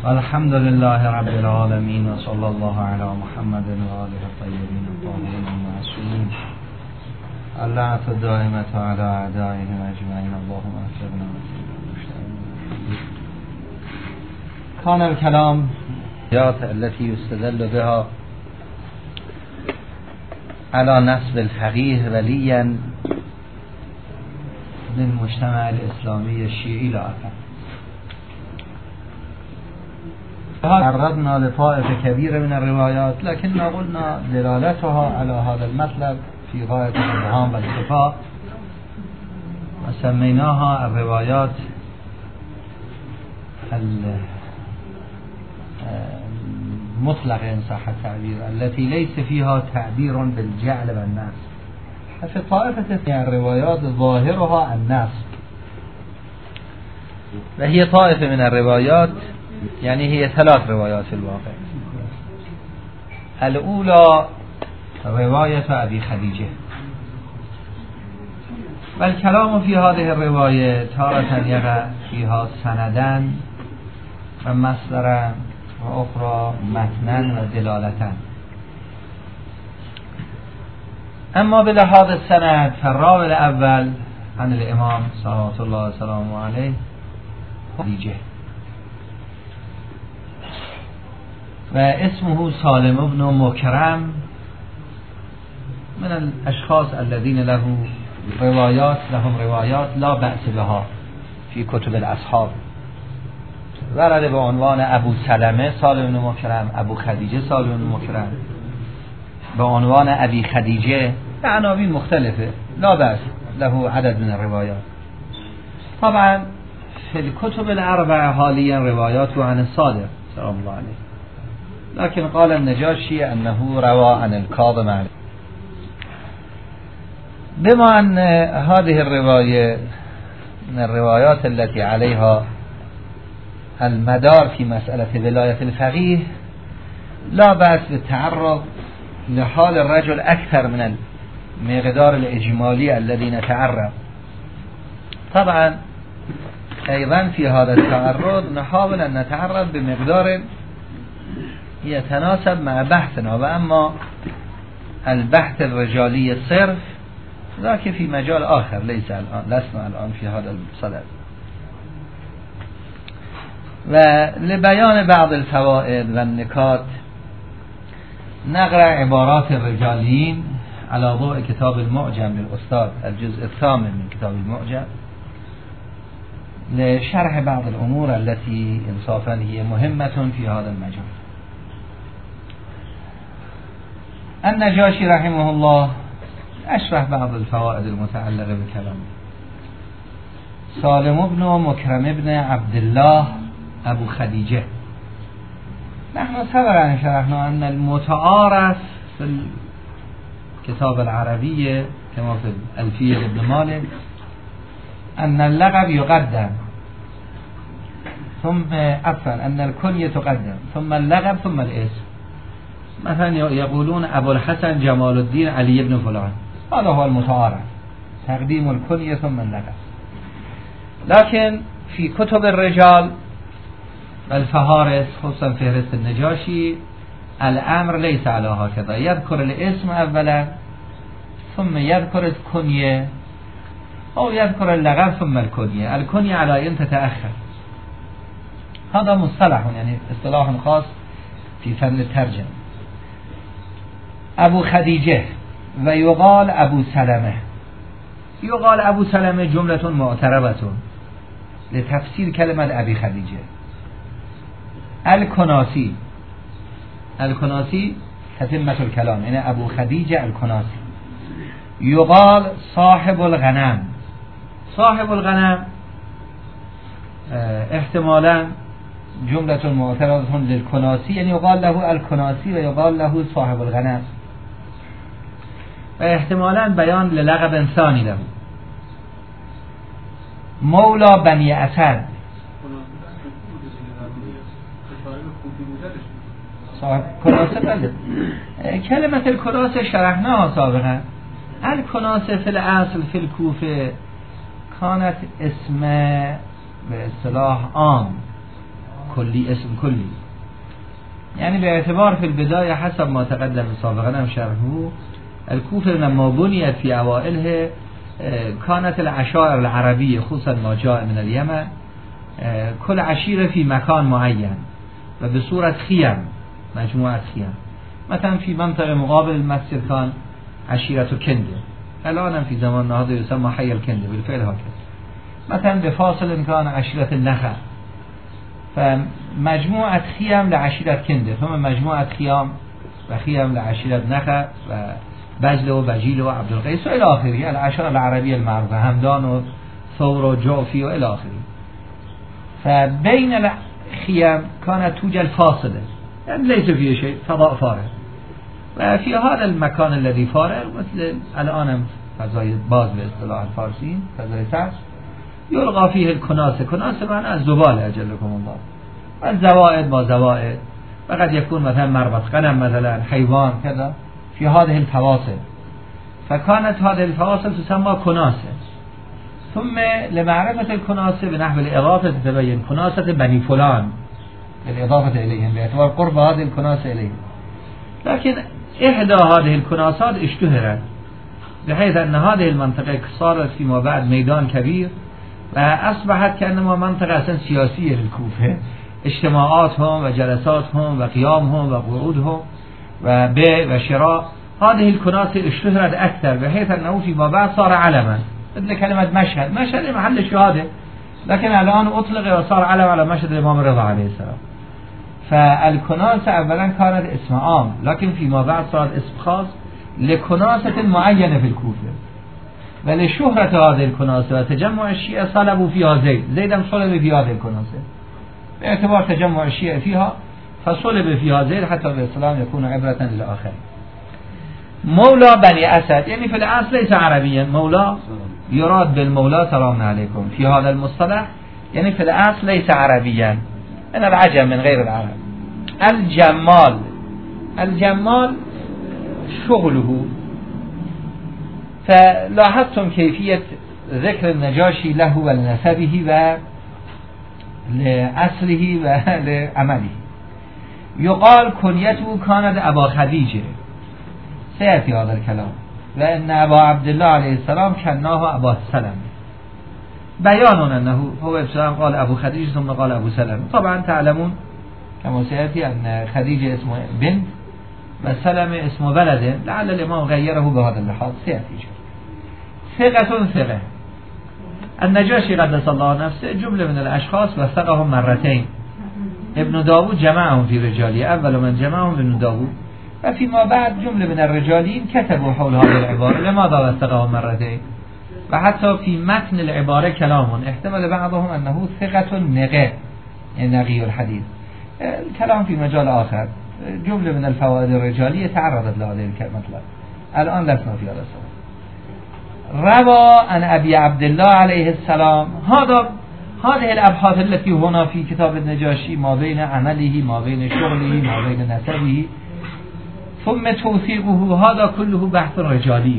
الحمد لله رب العالمين وصلى الله على محمد وآله الطيبين الطاهرين المعصومين اللعنة الدائمة على أعدائهم أجمعين اللهم وفقنا كان الكلام التي يستدل بها على نسب الفقيه وليا من مجتمع الإسلامي الشيعي لا أكثر. تعرضنا لطائفة كبيرة من الروايات لكننا قلنا دلالتها على هذا المطلب في غاية الإبهام والخفاء وسميناها الروايات المطلق إن صح التعبير التي ليس فيها تعبير بالجعل والنصب. في طائفة الروايات ظاهرها النصب، وهي طائفة من الروايات يعني هي ثلاث روايات في الواقع. الأولى رواية أبي خديجة، والكلام في هذه الرواية تارة يقع فيها سندا ومصدرا وأخرى متنا ودلالة. أما بلحاظ السند فالراوي الأول عن الإمام صلوات الله وسلامه عليه خديجة، واسمه سالم بن مكرم، من الأشخاص الذين لهم روايات لا بأس بها في كتب الأصحاب. ورد بعنوان أبو سلمة سالم بن مكرم، أبو خدیجه سالم بن مكرم، بعنوان أبي خدیجه، عناوین مختلفة لا بأس له عدد من الروايات. طبعا في الكتب الأربعة حاليا روايات عن الصادق سلام الله عليه، لكن قال النجاشي أنه روى عن الكاظم عليه. بما أن هذه الرواية من الروايات التي عليها المدار في مسألة ولاية الفقيه، لا بأس بالتعرض لحال الرجل أكثر من المقدار الإجمالي الذي نتعرض. طبعا أيضا في هذا التعرض نحاول أن نتعرض بمقدار يتناسب مع بحثنا، وأما البحث الرجالي الصرف ذاك في مجال آخر لسنا الآن في هذا الصدد. ولبيان بعض الفوائد والنكات نقرأ عبارات الرجاليين على ضوء كتاب المعجم للأستاذ الجزء الثامن من كتاب المعجم لشرح بعض الأمور التي إنصافا هي مهمة في هذا المجال. النجاشي رحمه الله أشرح بعض الفوائد المتعلقة بكلامه. سالم بن مكرم بن عبد الله أبو خديجة، نحن سبقا شرحنا أن المتعارف في الكتاب العربية كما في الألفية ابن مالك أن اللقب يقدم ثم أن الكنية تقدم ثم اللقب ثم الاسم. مثلا يقولون أبو الحسن جمال الدين علي بن فلان، هذا هو المتعارف، تقديم الكنية ثم اللقب. لكن في كتب الرجال الفهارس خصوصا فهرست النجاشي الأمر ليس على هكذا، يذكر الاسم أولا ثم يذكر الكنية أو يذكر اللقب ثم الكنية. الكنية على أن تتأخر، هذا مصطلح يعني اصطلاح خاص في فن الترجمة. أبو خديجة ويقال أبو سلمة. يقال أبو سلمة جملة معتربة لتفسير كلمة أبي خديجة. الكناسي تتمة الكلام، يعني أبو خديجة الكناسي. يقال صاحب الغنم. صاحب الغنم احتمالا جملة معترضة للكناسي، يعني يقال له الكناسي ويقال له صاحب الغنم، احتمالا بيان للقب ثاني له. مولا بني اسد، صاحب کناسه. بله كلمة الکناسه شرحناها سابقا. الکناسه في الاصل في الكوفه كانت اسم به اصطلاح عام. کلی اسم کلی. یعنی به اعتبار فی البدایه حسب ما تقدم سابقا هم شرحه الكوفه لما بنيت في اوائلها كانت العشائر العربية خصوصا ما جاء من اليمن كل عشيرة في مكان معين و به صورت خيام مجموعة خيام. مثلا في منطقة مقابل المسجد كان عشيرة كندة، الآن في زمان هذا يسمى حي الكندة بالفعل هكذا. مثلا بفاصل كان عشيرة النخع، فمجموعة خيام لعشيرة كندة، ثم مجموعة خيام وخيام لعشيرة نخع و بجل و بجیل و عبدالقیس و الی آخره، العشائر العربیه المعروفه همدان و ثور و جعفی و الی آخره. فبین الخيام كانت توجد فاصله، يعني ليس فيه شيء، فضاء فارغ. و في هذا المكان الذي فارغ مثل الان فضای باز به اصطلاح الفارسی فضای سبز يلقى فيه الكناسه، كناسه معنی الزباله اجلكم الله، والزوائد با زوائد، وقد يكون مثلا مربط غنم مثلا حيوان كذا في هذه الفواصل، فكانت هذه الفواصل تسمى كناسة. ثم لمعرفة الكناسة بنحو الإضافة تبين كناسة بني فلان بالإضافة إليهم باعتبار قرب هذه الكناسة إليهم. لكن إحدى هذه الكناسات اشتهرت بحيث أن هذه المنطقة صارت فيما بعد ميدان كبير وأصبحت كأنما منطقة أساسا سياسية للكوفة، اجتماعاتهم وجلساتهم وقيامهم وقعودهم وبيع وشراء. هذه الكناسة اشتهرت أكثر بحيث أنه فيما بعد صار علما، مثل كلمة مشهد، مشهد محل الشهادة، لكن الآن أطلق وصار علم على مشهد الإمام رضا عليه السلام. فالكناسة أولا كانت اسم عام، لكن فيما بعد صارت اسم خاص لكناسة معينة في الكوفة. ولشهرة هذه الكناسة وتجمع الشيعة صلبوا فيها زيدا صلب في هذه الكناسة باعتبار تجمع الشيعة فيها، فصلب فيها زيد حتى بالإسلام يكون عبرة للآخر. مولى بني أسد يعني في الأصل ليس عربيا، مولى يراد بالمولى سلام عليكم في هذا المصطلح، يعني في الأصل ليس عربيا، من العجم من غير العرب. الجمال، الجمال شغله. فلاحظتم كيفية ذكر النجاشي له ولنسبه و لأصله و لعمله. يقال كنيته كانت أبا خديجة، سيأتي هذا الكلام، لأن أبا عبد الله عليه السلام كناه أبا سلم، بيان أنه هو ابتداء قال أبو خديجة ثم قال أبو سلم. طبعا تعلمون كما سيأتي أن خديجة اسمه بنت وسلم اسمه ولد، لعل الإمام غيره بهذا اللحاظ سيأتي. ثقة ثقة. النجاشي قدس الله نفسه جملة من الأشخاص وثقهم مرتين. ابن داود جمعهم في رجاليه، أول من جمعهم ابن داود، وفيما بعد جملة من الرجالين كتبوا حول هذه العبارة لماذا وثقهم مرتين، وحتى في متن العبارة كلام احتمل بعضهم أنه ثقة نقي، يعني نقي الحديث. الكلام في مجال آخر، جملة من الفوائد الرجالية تعرضت لهذه المطلب، الآن لسنا في هذا السبب. روى عن أبي عبد الله عليه السلام. هذه الأبحاث التي هنا في كتاب النجاشي ما بين عمله ما بين شغله ما بين نسبه ثم توثيقه، هذا كله بحث رجالي.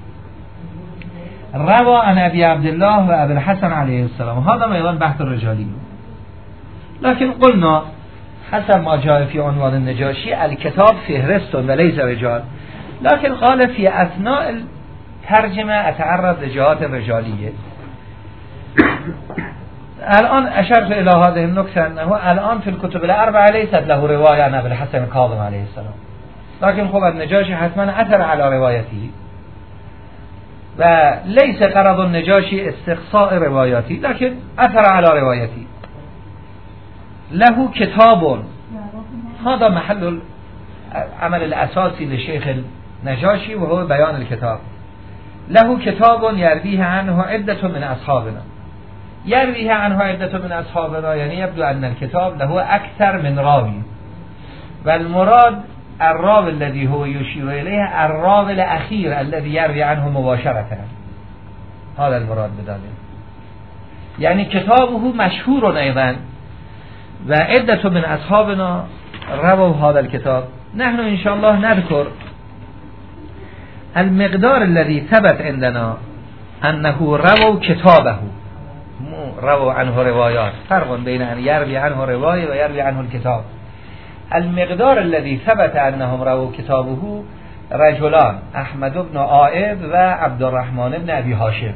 روى عن أبي عبد الله وأبي الحسن عليه السلام، هذا أيضا بحث رجالي. لكن قلنا حسب ما جاء في عنوان النجاشي الكتاب فهرست وليس رجال، لكن قال في أثناء الترجمة أتعرض لجهات الرجالية. الآن أشرت إلى هذه النقطة أنه الآن في الكتب الأربعة ليست له رواية عن أبي الحسن الكاظم عليه السلام، لكن خب النجاشي حتما أثر على روايته، وليس غرض النجاشي استقصاء رواياته، لكن أثر على روايته. له كتاب، هذا محل العمل الأساسي للشيخ النجاشي وهو بيان الكتاب. له كتاب يرويه عنه عدة من أصحابنا. يرويه عنه عدة من أصحابنا يعني يبدو أن الكتاب له أكثر من راوي، والمراد الراوي الذي هو يشير إليه الراوي الأخير الذي يروي عنه مباشرة، هذا المراد بذلك. يعني كتابه مشهور أيضا وعدة من أصحابنا رووا هذا الكتاب. نحن إن شاء الله نذكر المقدار الذي ثبت عندنا أنه رووا كتابه، رووا عنه روایات، فرق بین ان یروی عنه روایه و یروی عنه الكتاب. المقدار الذي ثبت انهم رووا كتابه رجلان احمد بن عائد و عبد الرحمن بن ابي هاشم.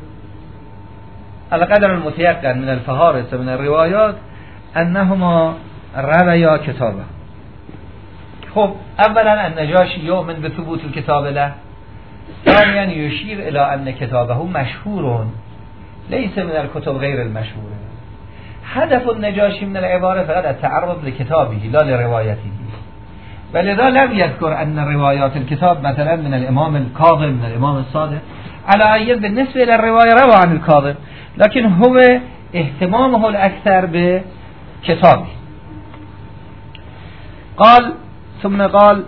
القدر المتيقن من الفهارس من الروايات انهما رویا کتابه. خب اولا النجاشی یؤمن بثبوت الكتاب له، ثانیا یشیر الى ان کتابه مشهور ليس من الكتب غیر المشهوره. هدف النجاشی من العباره فقط التعرض لكتابه لا لروايته، ولذا لم يذكر ان روايات الكتاب مثلا من الامام الكاظم من الامام الصادق. على أي بالنسبه الى الروايه روى عن الكاظم، لكن هو اهتمامه الاكثر بكتابه. قال ثم قال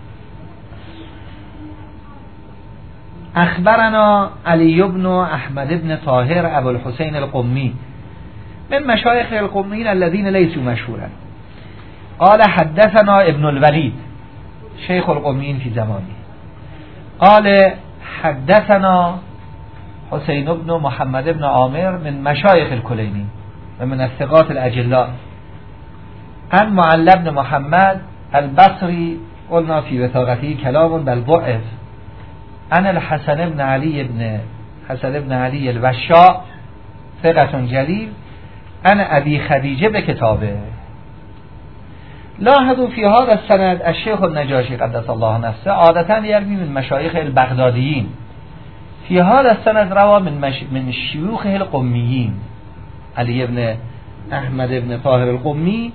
اخبرنا علي بن احمد بن طاهر ابو الحسين القمي من مشايخ القميين الذين ليسوا مشهورا. قال حدثنا ابن الوليد شيخ القميين في زمانه. قال حدثنا حسين بن محمد بن عامر من مشايخ الكليني ومن الثقات الأجلاء. عن معل بن محمد البصري قلنا في وثاقته كلام بل ضعف. عن الحسن بن علي الوشاء ثقة جليل. أنا أبي خديجة بكتابه. لاحظوا في هذا السند الشيخ النجاشي قدس الله نفسه عادة يروي من مشايخ البغداديين، في هذا السند روى من شيوخه القميين علي بن أحمد بن طاهر القمي،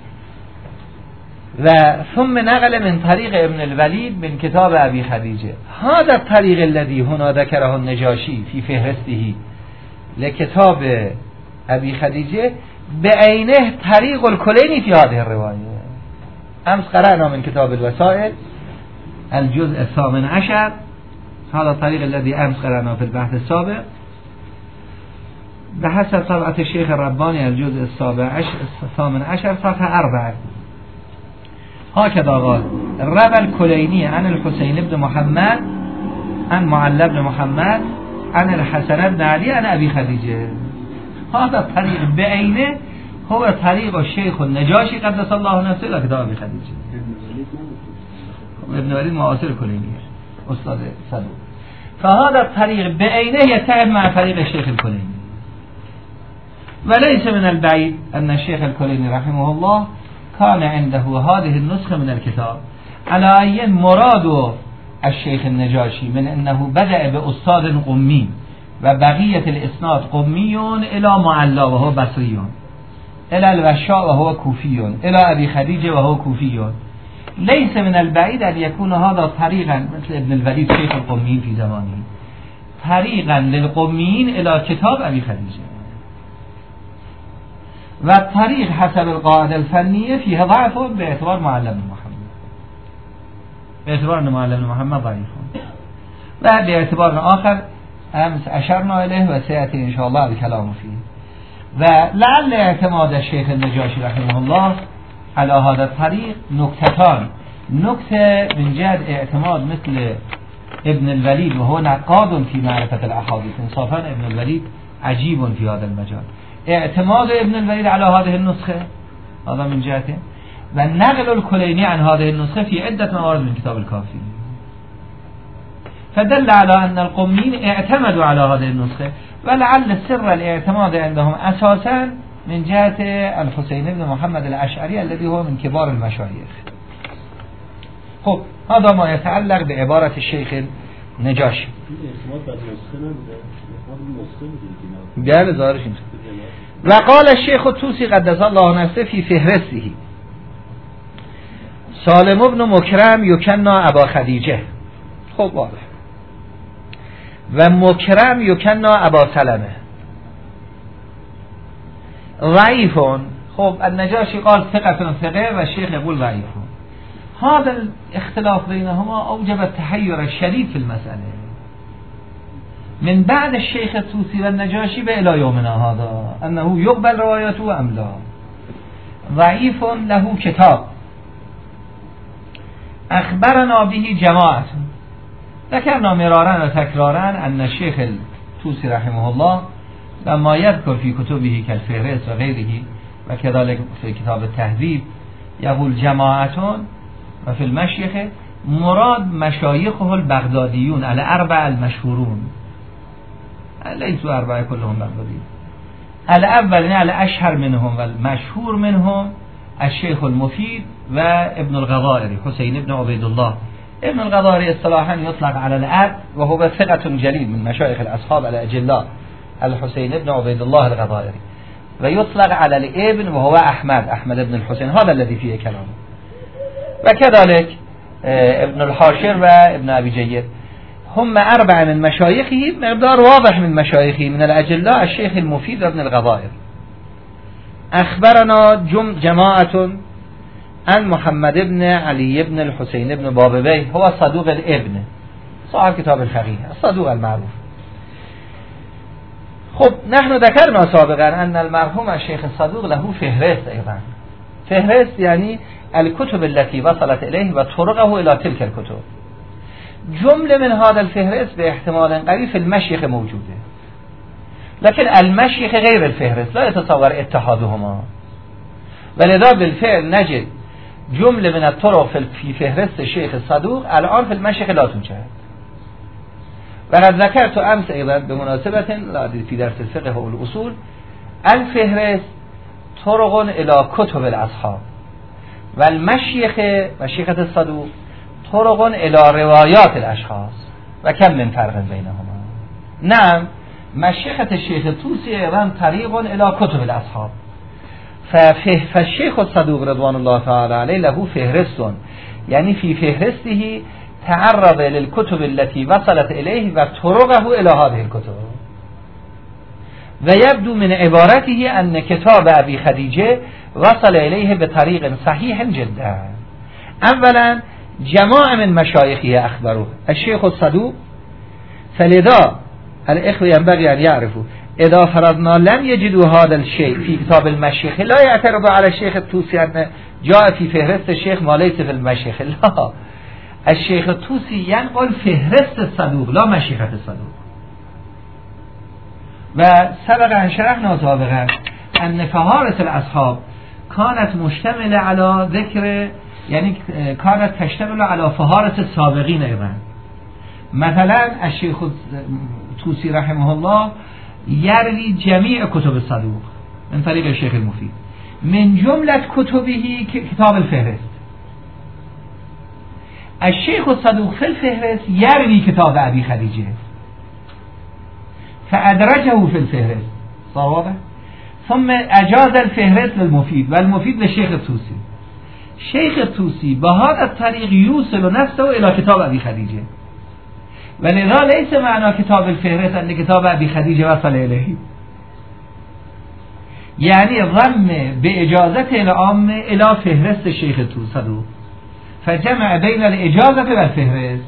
ثم نقل من طريق ابن الوليد من كتاب أبي خديجة. هذا الطريق الذي هنا ذكره النجاشي في فهرسته لكتاب أبي خديجة بعينه طريق الكليني في هذه الرواية. أمس قرأنا من كتاب الوسائل الجزء 18، هذا الطريق الذي أمس قرأنا في البحث السابق بحسب طبعة الشيخ الرباني الجزء 18 صفحة 4. هكذا قال روى الكليني عن الحسين بن محمد عن معل بن محمد عن الحسن بن علي عن أبي خديجة. هذا الطريق بعينه هو طريق الشيخ النجاشي قدس الله نفسه لكتاب أبي خديجة. ابن وليد معاصر الكليني أستاذ صدوق. فهذا الطريق بعينه يتعب مع طريق الشيخ الكليني. وليس من البعيد أن الشيخ الكليني رحمه الله كان عنده هذه النسخة من الكتاب. على أي مراد الشيخ النجاشي من أنه بدأ بأستاذ قمي وبقية الإسناد قمي إلى معلا وهو بصري، إلى الوشاء وهو كوفي، إلى أبي خديجة وهو كوفي. ليس من البعيد أن يكون هذا طريقا مثل ابن الوليد شيخ القميين في زمانه طريقا للقميين إلى كتاب أبي خديجة. والطريق حسب القاعدة الفنية فيها ضعف باعتبار معل بن محمد، باعتبار أن معل بن محمد ضعيف، وباعتبار آخر أمس أشرنا إليه وسيأتي إن شاء الله الكلام فيه. ولعل اعتماد الشيخ النجاشي رحمه الله على هذا الطريق نكتتان. نكتة من جهة اعتماد مثل ابن الوليد وهو نقاد في معرفة الأحاديث، انصافا ابن الوليد عجيب في هذا المجال. اعتماد ابن الوليد على هذه النسخة هذا من جهته، والنقل الكليني عن هذه النسخة في عدة موارد من كتاب الكافي، فدل على أن القميين اعتمدوا على هذه النسخة. ولعل سر الاعتماد عندهم أساسا من جهة الحسين بن محمد الأشعري الذي هو من كبار المشايخ. خب هذا ما يتعلق بعبارة الشيخ النجاشي. قال ظاهرش وقال الشيخ الطوسي قدس الله نفسه في فهرسته سالم بن مكرم يكنى أبا خديجة. خب واضح. و مکرم یکننا ابا سلمه ضعیفون. خب النجاشی قال ثقة ثقه و الشيخ يقول ضعیفون. هذا الاختلاف بينهما أوجب التحير الشديد في المسألة من بعد الشيخ الطوسي والنجاشي إلى يومنا هذا أنه يقبل روايته أم لا. ضعيف له كتاب أخبرنا به جماعة. ذكرنا مرارا وتكرارا أن الشيخ الطوسي رحمه الله لما يذكر في كتبه كالفهرست و غیره و كذلك في کتاب التهذیب يقول جماعة و في المشیخ مراد مشایخه البغدادیون الاربع المشهورون لیسوا اربعه كلهم بغدادیون الاول الاشهر منهم و المشهور منهم الشيخ المفيد و ابن الغضائري حسين ابن عبيد الله. ابن الغضائري اصطلاحا يطلق على الأب وهو ثقة جليل من مشايخ الأصحاب الأجلاء الحسين ابن عبيد الله الغضائري، ويطلق على الابن وهو أحمد بن الحسين، هذا الذي فيه كلامه. وكذلك ابن الحاشر وابن أبي جيد هم أربعة من مشايخه، مقدار واضح من مشايخه من الأجلاء الشيخ المفيد وابن الغضائري. أخبرنا جماعة عن محمد بن علي بن الحسين بن بابويه هو صدوق الابن صاحب كتاب الفقيه الصدوق المعروف. خب نحن ذكرنا سابقا أن المرحوم الشيخ الصدوق له فهرست أيضا. فهرست يعني الكتب التي وصلت إليه وطرقه إلى تلك الكتب. جملة من هذا الفهرست باحتمال قريب في المشيخ موجوده، لكن المشيخ غير الفهرست لا يتصور اتحادهما، ولذا بالفعل نجد جملة من الطرق في فهرست الشيخ الصدوق الآن في المشيخ لا توجد. وقد ذكرت أمس أيضا بمناسبة في درس الفقه والأصول الفهرست طرق إلى كتب الأصحاب والمشيخ مشيخة الصدوق طرق إلى روايات الأشخاص وكم من فرق بينهما. نعم مشيخة الشيخ الطوسي أيضا طريق إلى كتب الأصحاب، فالشيخ الصدوق رضوان الله تعالى عليه له فهرست، يعني في فهرسته تعرض للكتب التي وصلت إليه وطرقه إلى هذه الكتب. ويبدو من عبارته أن كتاب أبي خديجة وصل إليه بطريق صحيح جدا. أولا جماعة من مشايخه أخبروه الشيخ الصدوق، فلذا الإخوة ينبغي أن يعرفوا إذا فرضنا لم يجدوا هذا الشيء في كتاب المشيخ لا يعترض على الشيخ الطوسي أن جاء في فهرست الشيخ ما ليس في المشيخ، لا، الشيخ الطوسي ينقل فهرست الصدوق لا مشيخة الصدوق. وسبق أن شرحنا سابقا أن فهارس الأصحاب كانت مشتملة على ذكر، يعني كانت تشتمل على فهارس السابقين أيضا. مثلا الشيخ الطوسي رحمه الله يروي جميع كتب الصدوق من طريق الشيخ المفيد، من جملة كتبه كتاب الفهرست. الشيخ الصدوق في الفهرست يروي كتاب أبي خديجة فأدرجه في الفهرست، صار. ثم أجاز الفهرست للمفيد والمفيد للشيخ الطوسي. شيخ الطوسي بهذا الطريق يوصل نفسه إلى كتاب أبي خديجة، ولذا ليس معنى كتاب الفهرست أن كتاب أبي خديجة وصل إليه، يعني ضم بإجازة العامة إلى فهرست الشيخ الصدوق، فجمع بين الإجازة والفهرست،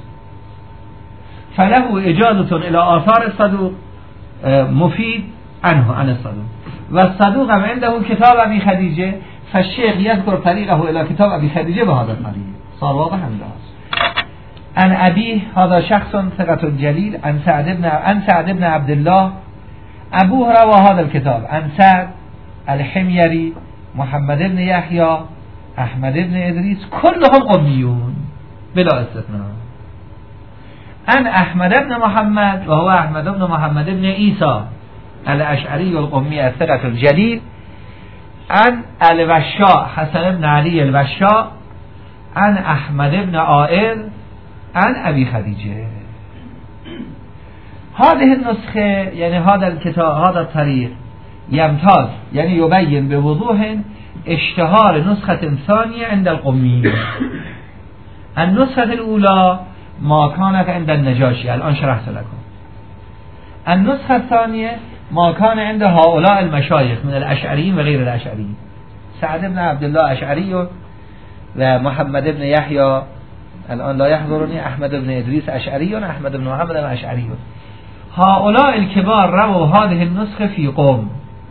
فله إجازة إلى آثار الصدوق مفيد عنه عن الصدوق، والصدوق هم عنده كتاب أبي خديجة، فالشيخ يذكر طريقه إلى كتاب أبي خديجة بهذا الطريق. صار واضح عنده. عن أبيه هذا شخص ثقة جليل عن سعد بن عبد الله أبوه روى هذا الكتاب عن سعد الحميري محمد بن يحيى أحمد بن إدريس كلهم قميون بلا استثناء. عن أحمد بن محمد وهو أحمد بن محمد بن عيسى الأشعري القمي الثقة الجليل عن الوشاء حسن بن علي الوشاء عن أحمد بن عائل عن أبي خديجة. هذه النسخة يعني هذا الكتاب هذا الطريق يمتاز، يعني يبين بوضوح اشتهار نسخة ثانية عند القميين. النسخة الأولى ما كانت عند النجاشي، الآن شرحت لكم. النسخة الثانية ما كان عند هؤلاء المشايخ من الأشعريين وغير الأشعريين، سعد بن عبد الله أشعري ومحمد بن يحيى الآن لا يحضرني أحمد بن إدريس أشعري أحمد بن محمد أشعري. هؤلاء الكبار رووا هذه النسخة في قوم،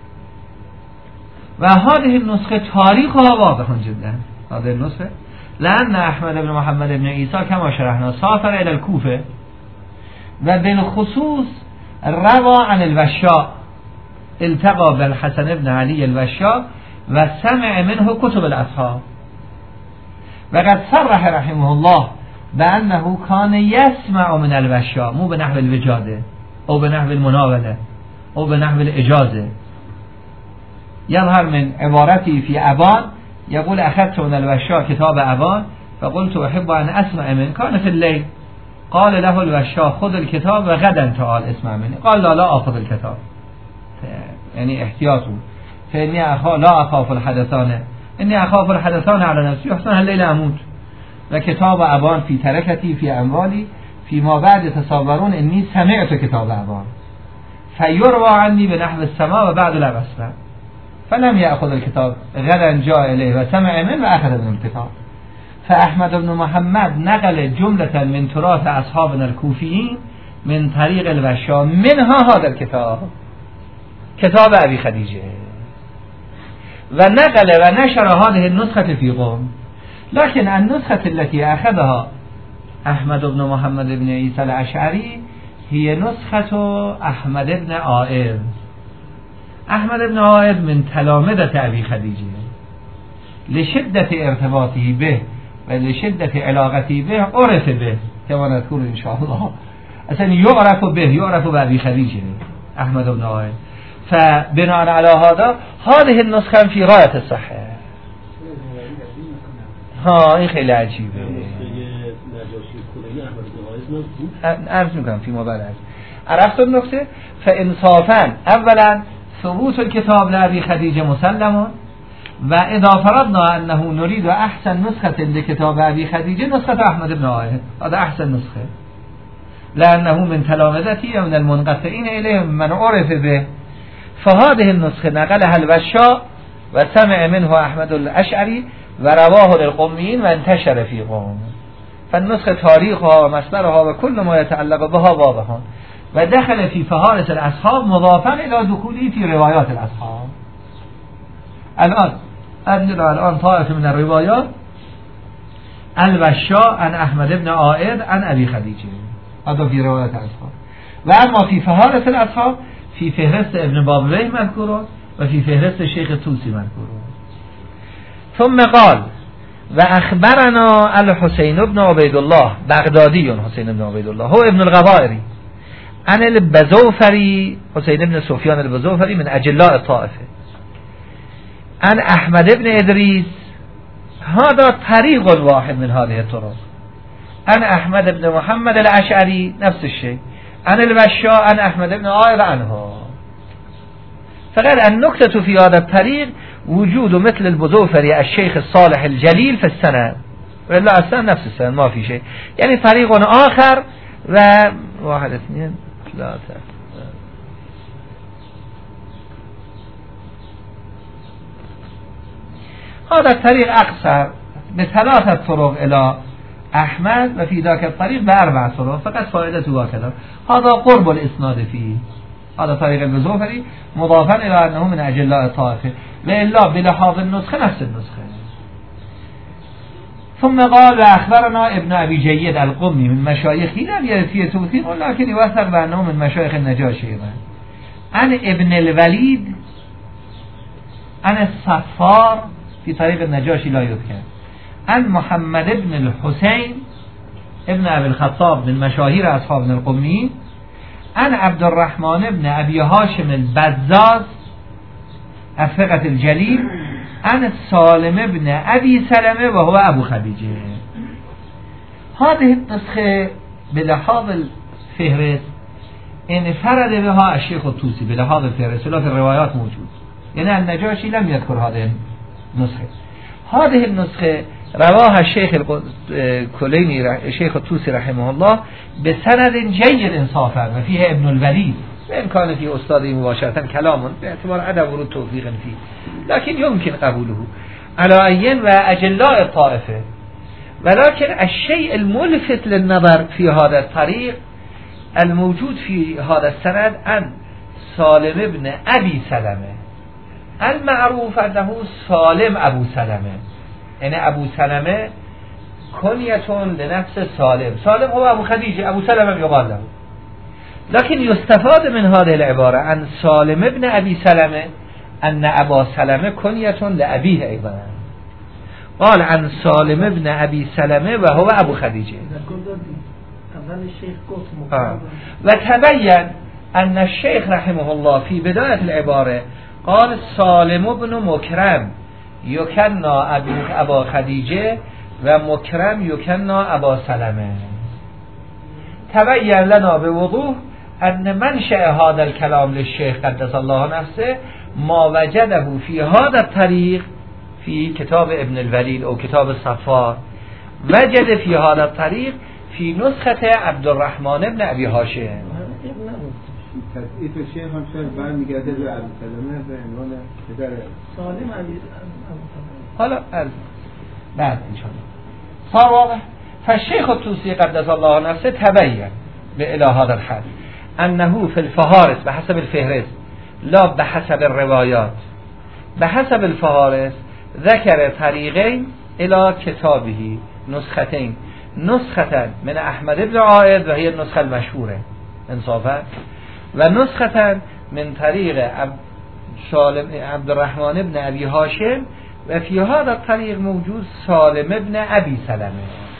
وهذه النسخة تاريخها واضح جدا. هذه النسخة لأن أحمد بن محمد بن عيسى كما شرحنا سافر إلى الكوفة، وبالخصوص روى عن الوشاء التقى بالحسن ابن علی الوشا و سمع منه کتب الاصحاب و قد صرح رحمه الله بأنه كان يسمع من الوشا مو بنحو الوجاده او بنحو المناوله او بنحو الاجازه. يظهر من عبارتي في أبان يقول أخذت من الوشا كتاب أبان فقلت أحب أن أسمع منه كان في الليل قال له الوشا خذ الكتاب و غدا تعال اسمع مني قال لا أخذ الكتاب يعني احتياطه فإني لا أخاف الحدثان إني أخاف الحدثان على نفسي يحسن الليل أموت و کتاب أبان في تركتي في أموالي فيما بعد تصورون إني سمعت كتاب أبان فيروى عني بنحو السماء و بعد لا بسمع فلم يأخذ الكتاب غدا جاء إليه و سمع من و أخذ من الكتاب. فأحمد بن محمد نقل جملة من تراث أصحابنا الكوفيين من طريق الوشا منها هذا الكتاب كتاب أبي خديجة و نقل و نشر هذه النسخة في قوم. لكن النسخة التي أخذها أحمد بن محمد بن عيسى الأشعري هي نسخة أحمد بن عائد. أحمد بن عائد من تلامذة أبي خديجة لشدة ارتباطه به و لشدة علاقته به عرف به كما نذكر إن شاء الله اصلا يعرف بأبي خديجة أحمد بن عائد. فبناء على هذا هذه النسخة في غاية الصحة. این خیلی عجیبه. عرض میکنم فيما بعد عرفت النکته. فانصافا اولا ثبوت الكتاب لأبي خديجة مسلم و اذا فرضنا انه نريد احسن نسخة لكتاب أبي خديجة نسخة احمد بن عائد هذا احسن نسخة لانه من تلامذته ومن المنقطعين اليه من عرف به. فهذه النسخة نقلها الوشا و سمع منه احمد الاشعري و رواه للقوميين و انتشر في قوم. فالنسخة تاريخها و مصدرها و كل ما يتعلق بها واضح و دخل في فهارس الاصحاب مضافا الى دخوله في روايات الاصحاب. الآن طائفة من الروايات الوشا عن احمد بن عائد عن ابي خديجه هذا في روايات الاصحاب. و اما في فهارس الاصحاب في فهرست ابن بابويه مذکور و في فهرست شیخ طوسی مذکور. ثم قال و اخبرنا الحسين بن عبيد الله بغدادي حسين بن عبيد الله هو ابن الغوائري عن البزوفري حسين بن سفيان البزوفري من اجلاء الطائفه عن احمد بن ادريس هذا طريق واحد من هذه الطرق عن احمد بن محمد الاشعري نفس الشيء عن الوشا عن احمد بن عائد عنه. فقط النكتة في هذا الطريق وجود مثل البزوفري الشيخ الصالح الجليل في السند ولا اصلا نفس السند ما في شيء يعني طريق آخر و 1 2 3 هذا الطريق أقصر ب3 طرق إلى أحمد و في ذاك الطريق ب4 طرق فقط فائدته هكذا هذا قرب الإسناد فيه هذا طريق البزوفري مضافا إلى أنه من أجلاء الطائفة وإلا بلحاظ النسخة نفس النسخة. ثم قال وأخبرنا ابن أبي جيد القمي من مشايخه لم يرد فيه توثيق ولكن يوثق بأنه من مشايخ النجاشي عن ابن الوليد عن الصفار في طريق النجاشي لا يذكر عن محمد بن الحسين ابن أبي الخطاب من مشاهير أصحاب القمي عن عبد الرحمن بن أبي هاشم البزاز الثقة الجليل عن سالم بن أبي سلمة وهو أبو خديجة. هذه النسخة بلحاظ الفهرس انفرد بها الشيخ الطوسي بلحاظ الفهرس ولا في الروايات موجود يعني النجاشي لم يذكر هذه النسخة. هذه النسخة رواها الشيخ الكليني الشيخ الطوسي رحمه الله بسند جيد انصافا وفيه ابن الوليد وإن كان في أستاذه مباشرة كلام باعتبار عدم ورود توفيق فيه لكن يمكن قبوله على عين وأجلاء الطائفة. ولكن الشيء الملفت للنظر في هذا الطريق الموجود في هذا السند عن سالم بن أبي سلمة المعروف أنه سالم أبو سلمة يعني أبو سلمة كنية لنفس سالم هو أبو خديجة أبو سلمة يقال له لكن يستفاد من هذه العبارة عن سالم ابن أبي سلمة أن أبا سلمة كنية لأبيه أيضا. قال عن سالم ابن أبي سلمة وهو أبو خديجة. وتبين أن الشيخ رحمه الله في بداية العبارة قال سالم ابن مكرم يكنى أبا خديجة ومكرم يكنى أبا سلمة. تبين لنا بوضوح أن منشأ هذا الكلام للشيخ قدس الله نفسه ما وجده في هذا الطريق في كتاب ابن الوليد أو كتاب الصفار، وجد في هذا الطريق في نسخة عبد الرحمن بن أبي هاشم. تأسیف الشیخ هم شاید برمیگرده به عبدالسلامه به عنوان پدر سالم علی. حالا بعد انشاءالله صار واضح. فالشيخ الطوسي قدس الله نفسه تبين إلى هذا الحد أنه في الفهارس بحسب الفهرس لا بحسب الروايات، بحسب الفهارس ذكر طريقين إلى كتابه نسختين، نسخة من أحمد بن عائد وهي النسخة المشهورة انصافا، ونسخة من طريق عبد الرحمن بن أبي هاشم، وفي هذا الطريق موجود سالم بن أبي سلمة.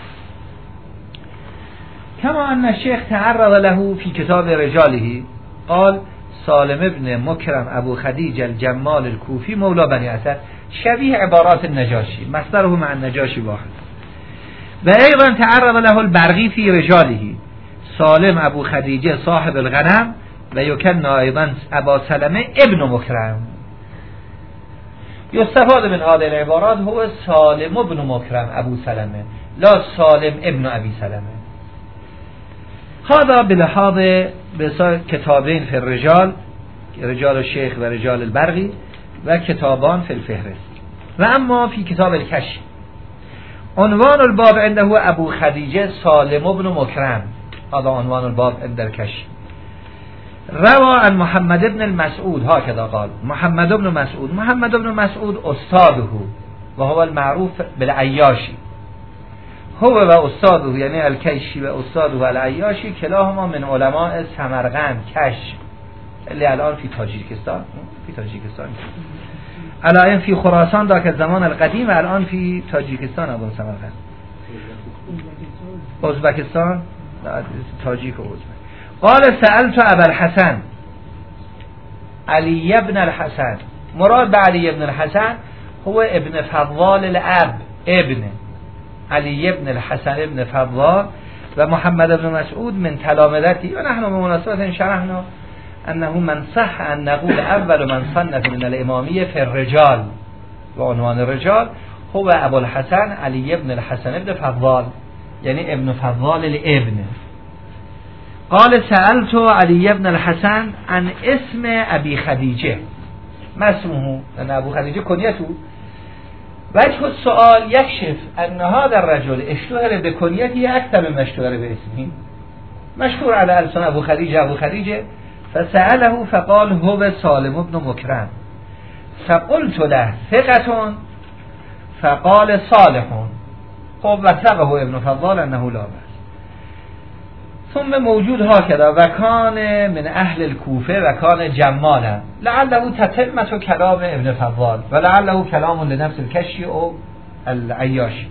كما أن الشيخ تعرض له في كتاب رجاله قال سالم بن مكرم أبو خديجة الجمال الكوفي مولى بني أسد، شبيه عبارات النجاشي، مصدره مع النجاشي واحد. وأيضا تعرض له البرغي في رجاله سالم أبو خديجة صاحب الغنم ويكنى أيضا أبا سلمة ابن مكرم. يستفاد من هذه العبارات هو سالم ابن مكرم أبو سلمة لا سالم ابن أبي سلمة. هذا بلحاظ كتابين في الرجال، رجال الشيخ ورجال البرغي، وكتابان في الفهرست. وأما في كتاب الكشف عنوان الباب عنده أبو خديجة سالم ابن مكرم، هذا عنوان الباب عند الكشف. روى عن محمد بن المسعود هكذا قال محمد بن مسعود أستاذه وهو المعروف بالعياشي، هو وأستاذه يعني الكشي وأستاذه العياشي كلاهما من علماء سمرقند كشف اللي الآن في تاجیکستان الآن في خراسان ذاك الزمان القديم الآن في تاجیکستان أبو سمرقند ازبکستان تاجیک و ازبک. قال سألت أبا الحسن علي بن الحسن، مراد بعلي بن الحسن هو ابن فضال الأب ابن علي بن الحسن ابن فضال، ومحمد بن مسعود من تلامذته. ونحن بمناسبة شرحنا أنه من صح أن نقول أول من صنف من الإمامية في الرجال وعنوان الرجال هو أبو الحسن علي بن الحسن ابن فضال، يعني ابن فضال الابن. قال سألت علي بن الحسن عن اسم أبي خديجة، ما اسمه؟ أن أبو خديجة كنيته. وجه السؤال يكشف أن هذا الرجل اشتهر بكنيته أكثر مما اشتهر باسمه، مشهور على ألسن أبو خديجة. فسأله فقال هو سالم بن مكرم، فقلت له ثقة، فقال صالح، وثقه ابن فضال أنه لا بأس. ثم موجود هكذا وكان من أهل الكوفة وكان جمالا، لعله تتمة كلام ابن فضال ولعله كلام لنفس الكشي أو العياشي.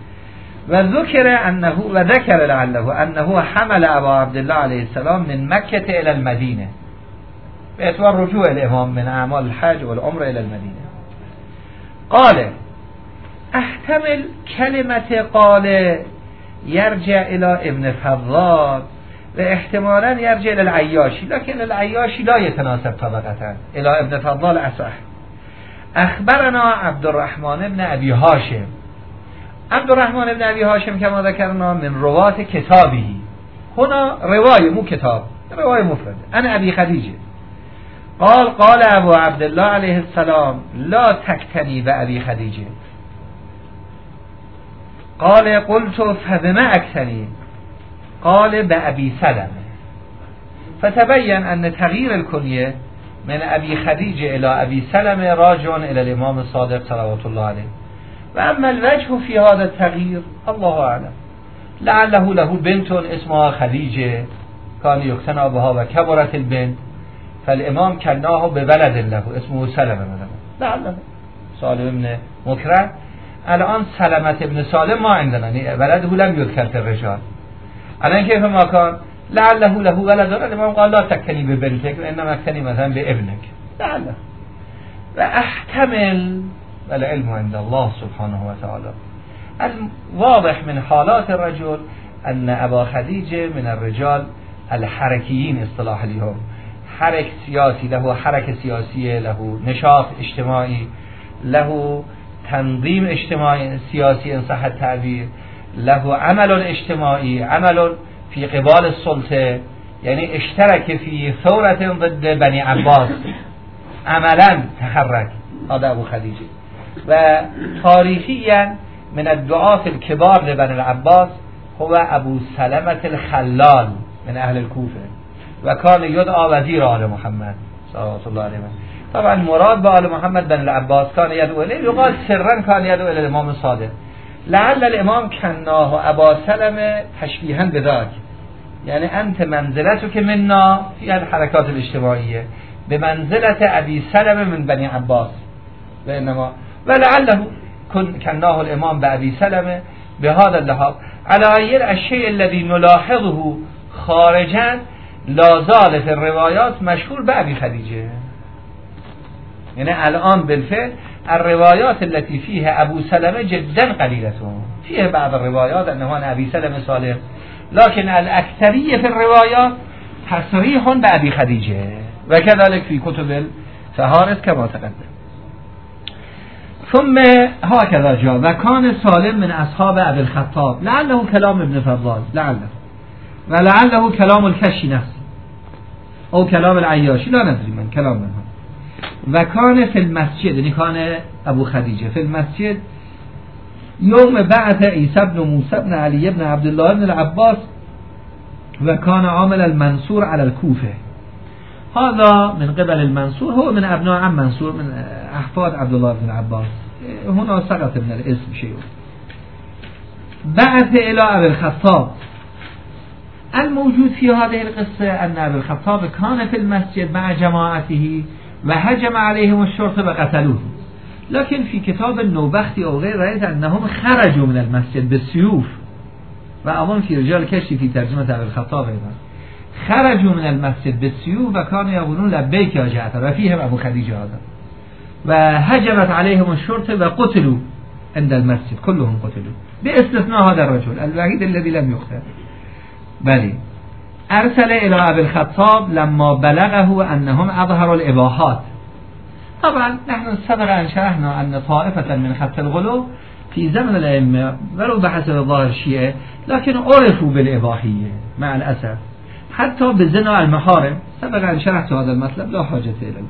وذكر لعله أنه حمل أبا عبد الله عليه السلام من مكة إلى المدينة باعتبار رجوع الإمام من أعمال الحج والعمرة إلى المدينة. قال احتمل كلمة قال يرجع إلى ابن فضال واحتمالا يرجع إلى العياشي، لكن العياشي لا يتناسب طبقة إلى ابن فضال أصح. أخبرنا عبد الرحمن بن أبي هاشم، عبد الرحمن بن أبي هاشم كما ذكرنا من رواة كتابه، هنا رواية مو كتاب، رواية مفرد. أنا أبي خديجة قال أبو عبد الله عليه السلام لا تكتني بأبي خديجة. قال قلت فبما أكتني؟ قال بأبي سلمة. فتبين أن تغيير الكنية من أبي خديجة إلى أبي سلمة راجع إلى الإمام الصادق صلوات الله عليه. وأما الوجه في هذا التغيير الله أعلم، لعله له بنت اسمها خديجة کان یقتنا بها و کبرت البنت فالامام کناه به ولد له اسمه سلمه لعله سالم ابن مکرم. الان سلمت ابن سالم ما عندنا ولده لم یذکر فی الرجال. الان کیف ما کان لعله له ولد الامام قال لا تکنی به بنتک و انما تکنی مثلا به ابنک لعله. و احتمل والعلم عند الله سبحانه و تعالی. الواضح من حالات الرجل ان ابا خدیجه من الرجال الحركيين اصطلاح لهم، حرك سياسي له حركة سياسية، له نشاط اجتماعي، له تنظيم اجتماعي سياسي إن صح التعبير، له عمل اجتماعي، عمل في قبال السلطة، يعني اشترك في ثورة ضد بني عباس، عملا تحرك. هذا أبو خديجة. وتاريخيا من الدعاة الكبار لبني العباس هو أبو سلمة الخلال من أهل الكوفة، وكان يدعى وزير آل محمد صلوات الله عليه. طبعا مراد بآل محمد بن العباس كان يدعو إليه، يقال سرا كان يدعو إلى الإمام الصادق. لعل الإمام كناه أبا سلمة تشبيها بذاك، يعني أنت منزلتك منا في الحركات الاجتماعية بمنزلة أبي سلمة من بني عباس، بينما ولعله كناه الإمام بأبي سلمة بهذا اللحاظ. على غير الشيء الذي نلاحظه خارجا لا زال في الروايات مشهور بأبي خديجة. يعني الآن بالفعل الروايات التي فيها أبو سلمة جدا قليلة، فيها بعض الروايات أنه عن أبي سلمة صالح، لكن الأكثرية في الروايات تصريح بأبي خديجة، وكذلك في كتب الفهارس كما تقدم. ثم هكذا جاء وكان سالم من أصحاب أبي الخطاب، لعله كلام ابن فضال، لعله ولعله كلام الكشي نفسه أو كلام العياشي، لا ندري من كلام منهم. وكان في المسجد، يعني كان أبو خديجة في المسجد يوم بعث عيسى بن موسى بن علي بن عبد الله بن العباس، وكان عامل المنصور على الكوفة. هذا من قبل المنصور، هو من أبناء عم منصور من أحفاد عبد الله بن العباس. هنا سقط من الاسم شيء. بعث إلى أبي الخطاب. الموجود في هذه القصة أن أبي الخطاب كان في المسجد مع جماعته وهجم عليهم الشرطة وقتلوه، لكن في كتاب النوبختي أو غير رأيت أنهم خرجوا من المسجد بالسيوف، وأظن في رجال كشي في ترجمة أبي الخطاب أيضا خرجوا من المسجد بالسيوف وكانوا يقولون لبيك يا جعفر، وفيهم أبو خديجة هذا. وهجمت عليهم الشرطة وقتلوا عند المسجد، كلهم قتلوا باستثناء هذا الرجل الوحيد الذي لم يقتل. بلي أرسل إلى أبي الخطاب لما بلغه أنهم أظهروا الإباحات. طبعا نحن سبق أن شرحنا أن طائفة من خط الغلو في زمن الأئمة ولو بحسب ظاهر الشيعة لكن عرفوا بالإباحية مع الأسف، حتى بزنا المحارم. سبق أن شرحت هذا المطلب لا حاجة إليه.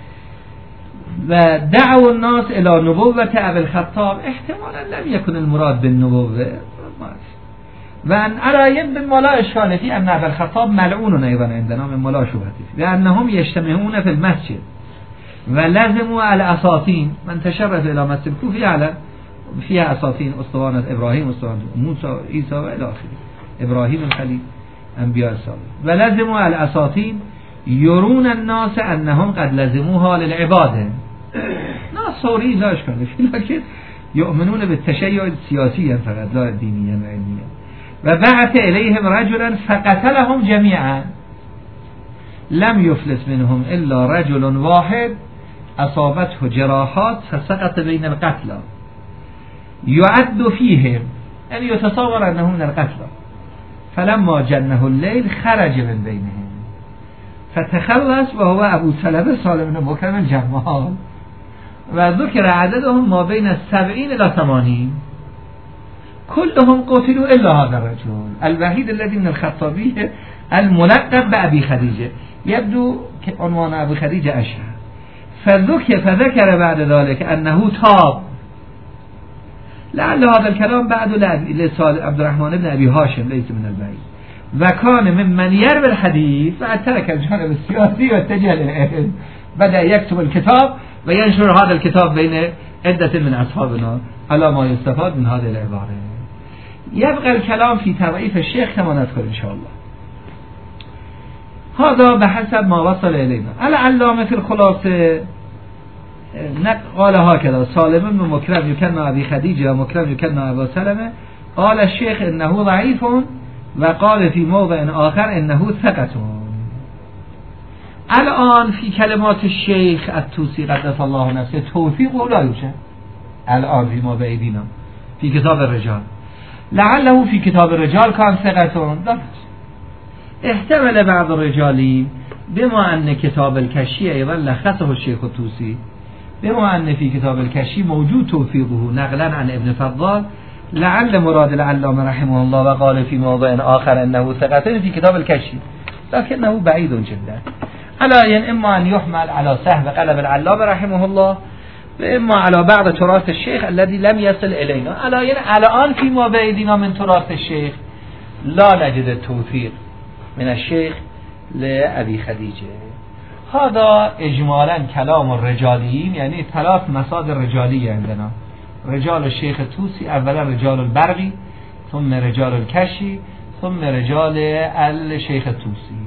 ودعوا الناس إلى نبوة أبي الخطاب، احتمالا لم يكن المراد بالنبوة، وأن أرى يبدو ولا إشكال في أن أبا الخطاب ملعون أيضا عندنا من ولا شبهة فيه، لأنهم يجتمعون في المسجد ولازموا على أساطين. من تشرف إلى مسجد الكوفة يعلم فيها أساطين، أسطوانة إبراهيم، أسطوانة موسى، عيسى وإلى آخره، إبراهيم الخليل، أنبياء الصالح، ولازموا على أساطين يرون الناس أنهم قد لزموها للعبادة. ناس صوري لا إشكال فيه، لكن يؤمنون بالتشيع السياسي فقط لا دينيا وعلميا. وبعث إليهم رجلا فقتلهم جميعا، لم يفلس منهم إلا رجل واحد أصابته جراحات فسقط بين القتلى، يعد فيهم، يعني يتصور أنه من القتلى. فلما جنه الليل خرج من بينهم فتخلص وهو أبو سلمة سالم بن مكرم الجمال، وذكر عددهم ما بين 70 إلى 80، كلهم قتلوا إلا هذا الرجل الوحيد الذي من الخطابية الملقب بأبي خديجة، يبدو عنوان أبي خديجة أشهر. فذكر بعد ذلك أنه تاب. لعل هذا الكلام بعد لعبد الرحمن بن أبي هاشم ليس من البعيد، وكان ممن يروي الحديث بعد ترك الجانب السياسي واتجه للعلم، بدأ يكتب الكتاب وينشر هذا الكتاب بين عدة من أصحابنا على ما يستفاد من هذه العبارة. يبقى الكلام في تضعيف الشيخ كما نذكر إن شاء الله. هذا بحسب ما وصل إلينا. العلامة في الخلاصة قال هكذا: سالم بن مكرم يكنى أبي خديجة ومكرم يكنى أبا سلمة. قال الشيخ إنه ضعيف، وقال في موضع آخر إنه ثقة. الآن في كلمات الشيخ الطوسي قدس الله نفسه توفيق لا يوجد الآن فيما بأيدينا في كتاب الرجال. لعله في كتاب الرجال كان ثقة، احتمل بعض الرجال بما أن كتاب الكشي أيضا لخصه الشيخ الطوسي، بما أن في كتاب الكشي موجود توفيقه نقلا عن ابن فضال، لعل مراد العلامة رحمه الله وقال في موضع آخر أنه ثقة في كتاب الكشي، لكنه بعيد جدا. على إما أن يحمل على سهو قلم العلامة رحمه الله، وإما على بعض تراث الشيخ الذي لم يصل إلينا. على الآن فيما بأيدينا من تراث الشيخ لا نجد التوثيق من الشيخ لأبي خديجة. هذا إجمالا كلام الرجاليين، يعني 3 مصادر رجالية عندنا: رجال الشيخ الطوسي، أولا رجال البرغي، ثم رجال الكشي، ثم رجال الشيخ الطوسي.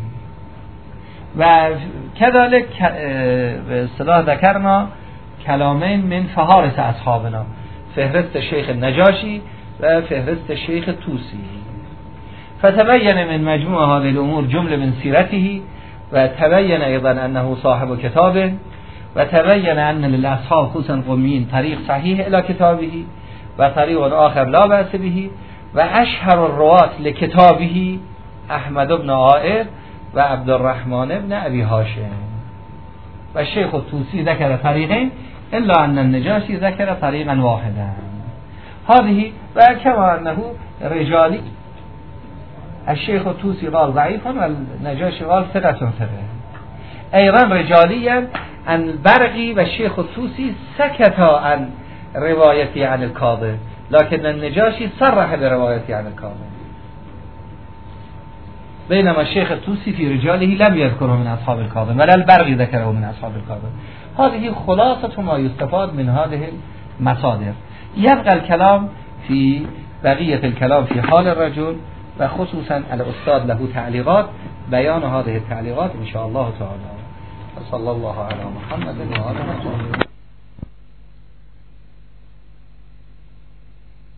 وكذلك باصطلاح ذكرنا كلامين من فهارس أصحابنا: فهرست الشيخ النجاشي وفهرست الشيخ الطوسي. فتبين من مجموع هذه الأمور جملة من سيرته، وتبين أيضا أنه صاحب كتاب، وتبين أن للأصحاب خصوصا قوميين طريق صحيح إلى كتابه وطريق آخر لا بأس به. وأشهر الرواة لكتابه أحمد بن عائر وعبد الرحمن بن أبي هاشم. والشيخ الطوسي ذكر طريقين، إلا أن النجاشي ذكر طريقا واحدا. هذه وكما أنه رجالي، الشيخ الطوسي قال ضعيف والنجاشي قال ثقة. أيضا رجاليا أن البرغي والشيخ الطوسي سكتا عن روايته عن الكاظم، لكن النجاشي صرح بروايته عن الكاظم، بينما الشيخ الطوسي في رجاله لم يذكره من أصحاب الكاظم ولا البرغي ذكره من أصحاب الكاظم. هذه خلاصة ما يستفاد من هذه المصادر. يبقى الكلام في بقية الكلام في حال الرجل، وخصوصا الأستاذ له تعليقات، بيان هذه التعليقات إن شاء الله تعالى. صلى الله على محمد وعلى آله.